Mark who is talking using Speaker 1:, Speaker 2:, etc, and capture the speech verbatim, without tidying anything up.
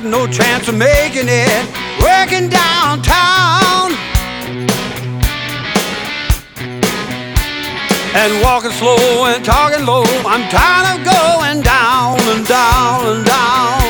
Speaker 1: got no chance of making it working downtown. And walking slow and talking low, I'm tired of going down and down and down.